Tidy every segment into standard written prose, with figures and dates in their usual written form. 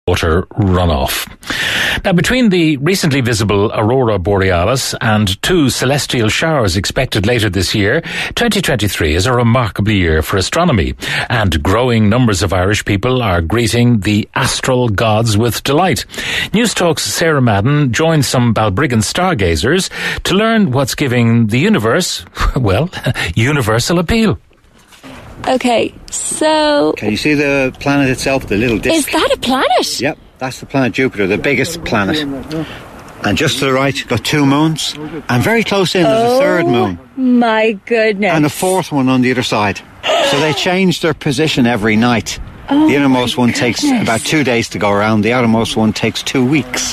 water runoff. Now, between the recently visible aurora borealis and 2 celestial showers expected later this year, 2023 is a remarkable year for astronomy, and growing numbers of Irish people are greeting the astral gods with delight. News Talk's Sarah Madden joined some Balbriggan stargazers to learn what's giving the universe, well, universal appeal. Okay, so... Can you see the planet itself, the little disk? Is that a planet? Yep, that's the planet Jupiter, the biggest planet. And just to the right, got 2 moons. And very close in, there's a third moon. My goodness. And a 4th one on the other side. So they change their position every night. The innermost one takes about 2 days to go around. The outermost one takes 2 weeks.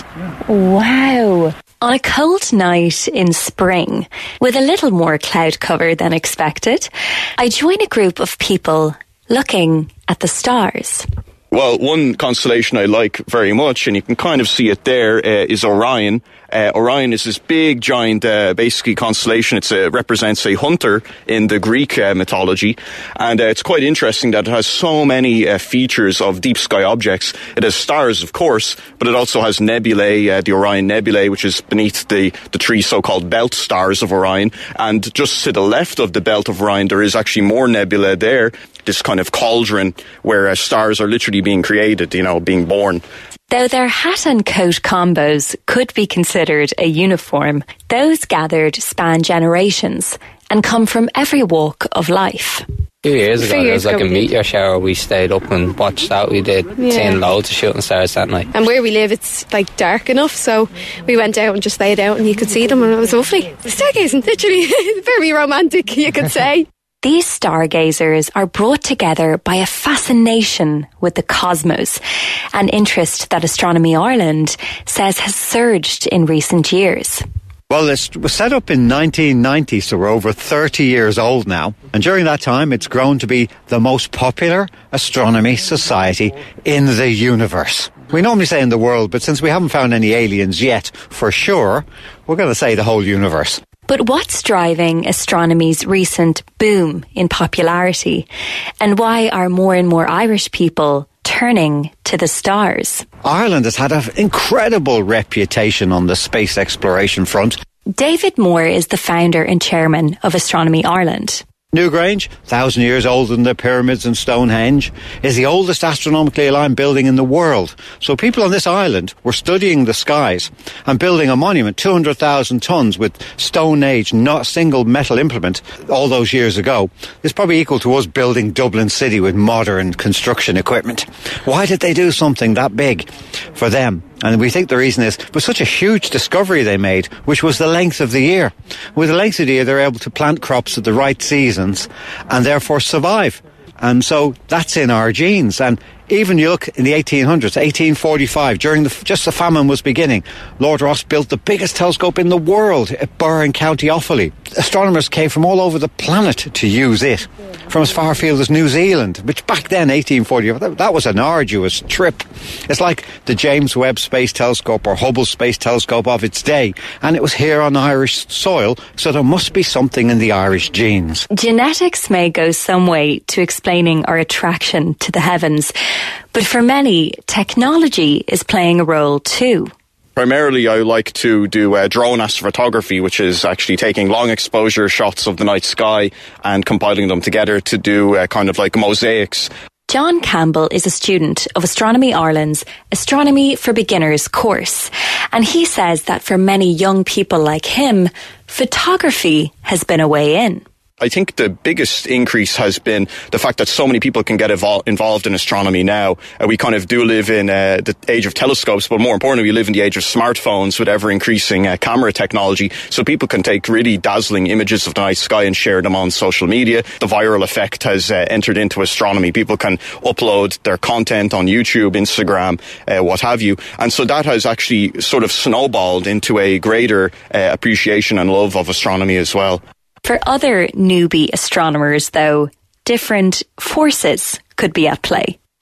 Wow. On a cold night in spring, with a little more cloud cover than expected, I join a group of people looking at the stars. Well, one constellation I like very much, and you can kind of see it there, is Orion. Orion is this big, giant, basically constellation. It represents a hunter in the Greek mythology, and it's quite interesting that it has so many features of deep sky objects. It has stars, of course, but it also has nebulae, the Orion Nebulae, which is beneath the 3 so-called belt stars of Orion. And just to the left of the belt of Orion, there is actually more nebulae there, this kind of cauldron where stars are literally being created, being born. Though their hat and coat combos could be considered a uniform, those gathered span generations and come from every walk of life. 2 years ago, there was like a meteor shower. We stayed up and watched that. We did seeing loads of shooting stars that night. And where we live, it's like dark enough, so we went out and just laid out and you could see them, and it was lovely. Stargazing, literally, very romantic, you could say. These stargazers are brought together by a fascination with the cosmos, an interest that Astronomy Ireland says has surged in recent years. Well, it was set up in 1990, so we're over 30 years old now. And during that time, it's grown to be the most popular astronomy society in the universe. We normally say in the world, but since we haven't found any aliens yet, for sure, we're going to say the whole universe. But what's driving astronomy's recent boom in popularity? And why are more and more Irish people turning to the stars? Ireland has had an incredible reputation on the space exploration front. David Moore is the founder and chairman of Astronomy Ireland. Newgrange, 1,000 years older than the pyramids and Stonehenge, is the oldest astronomically aligned building in the world. So people on this island were studying the skies and building a monument, 200,000 tons with Stone Age, not a single metal implement, all those years ago. It's probably equal to us building Dublin City with modern construction equipment. Why did they do something that big for them? And we think the reason is it was such a huge discovery they made, which was the length of the year. With the length of the year, they're able to plant crops at the right seasons and therefore survive. And so that's in our genes. And even you look in the 1800s, 1845, during just the famine was beginning, Lord Rosse built the biggest telescope in the world at Birr in County Offaly. Astronomers came from all over the planet to use it, from as far afield as New Zealand, which back then, 1845, that was an arduous trip. It's like the James Webb Space Telescope or Hubble Space Telescope of its day, and it was here on Irish soil, so there must be something in the Irish genes. Genetics may go some way to explaining our attraction to the heavens, but for many, technology is playing a role too. Primarily, I like to do drone astrophotography, which is actually taking long exposure shots of the night sky and compiling them together to do kind of like mosaics. John Campbell is a student of Astronomy Ireland's Astronomy for Beginners course, and he says that for many young people like him, photography has been a way in. I think the biggest increase has been the fact that so many people can get involved in astronomy now. We kind of do live in the age of telescopes, but more importantly, we live in the age of smartphones with ever-increasing camera technology. So people can take really dazzling images of the night sky and share them on social media. The viral effect has entered into astronomy. People can upload their content on YouTube, Instagram, what have you. And so that has actually sort of snowballed into a greater appreciation and love of astronomy as well. For other newbie astronomers, though, different forces could be at play.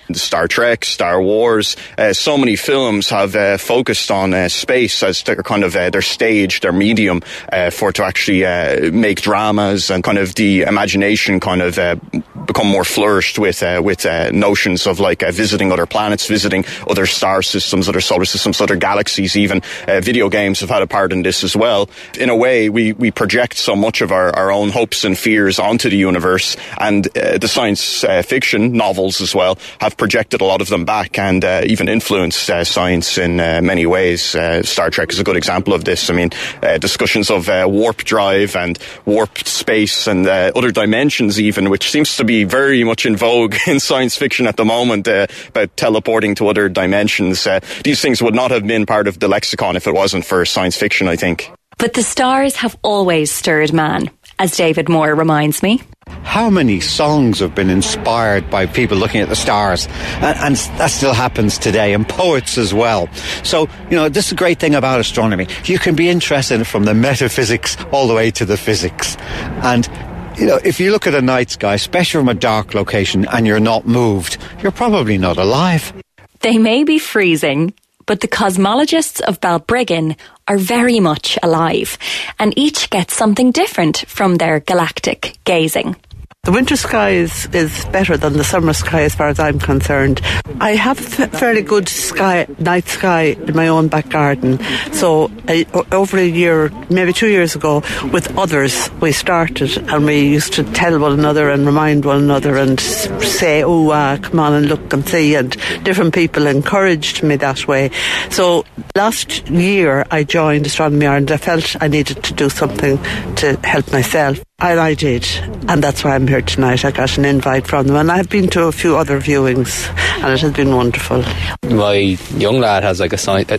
Star Trek, Star Wars, so many films have focused on space as their kind of their stage, their medium for to actually make dramas, and kind of the imagination kind of become more flourished with notions of like visiting other planets, visiting other star systems, other solar systems, other galaxies. Even video games have had a part in this as well. In a way, we project so much of our own hopes and fears onto the universe, and the science fiction novels as well have projected a lot of them back, and even influenced science in many ways. Star Trek is a good example of this. I mean, discussions of warp drive and warped space and other dimensions even, which seems to be very much in vogue in science fiction at the moment, about teleporting to other dimensions. These things would not have been part of the lexicon if it wasn't for science fiction, I think. But the stars have always stirred man, as David Moore reminds me. How many songs have been inspired by people looking at the stars? And that still happens today, and poets as well. So, this is a great thing about astronomy. You can be interested from the metaphysics all the way to the physics. And, if you look at a night sky, especially from a dark location, and you're not moved, you're probably not alive. They may be freezing, but the cosmologists of Balbriggan are very much alive, and each gets something different from their galactic gazing. The winter sky is better than the summer sky as far as I'm concerned. I have a fairly good night sky in my own back garden. So over a year, maybe 2 years ago, with others, we started and we used to tell one another and remind one another and say, come on and look and see. And different people encouraged me that way. So last year I joined Astronomy Ireland. I felt I needed to do something to help myself. And I did, and that's why I'm here tonight. I got an invite from them, and I've been to a few other viewings, and it has been wonderful. My young lad has like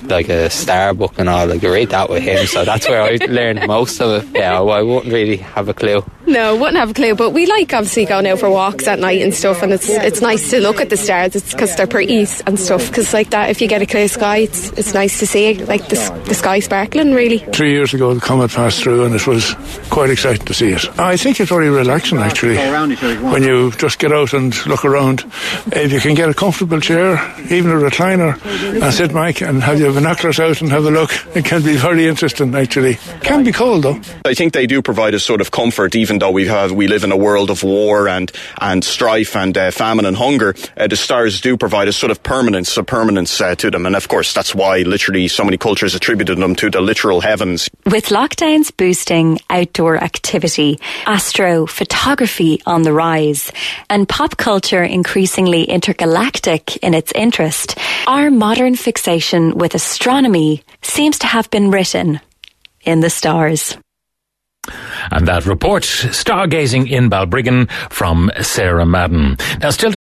a star book and all. Like, I read that with him, so that's where I learned most of it. Yeah, I wouldn't really have a clue. No, wouldn't have a clue, but we like obviously going out for walks at night and stuff, and it's nice to look at the stars. It's because they're pretty and stuff. Because like that, if you get a clear sky, it's nice to see like the sky sparkling. Really. 3 years ago, the comet passed through, and it was quite exciting to see it. I think it's very relaxing actually when you just get out and look around. If you can get a comfortable chair, even a recliner, and sit back and have your binoculars out and have a look, it can be very interesting actually. It can be cold though. I think they do provide a sort of comfort, even though we live in a world of war and strife and famine and hunger. The stars do provide a sort of permanence to them, and of course that's why literally so many cultures attributed them to the literal heavens. With lockdowns boosting outdoor activity, astrophotography on the rise, and pop culture increasingly intergalactic in its interest, our modern fixation with astronomy seems to have been written in the stars. And that report, Stargazing in Balbriggan, from Sarah Madden. Now, still to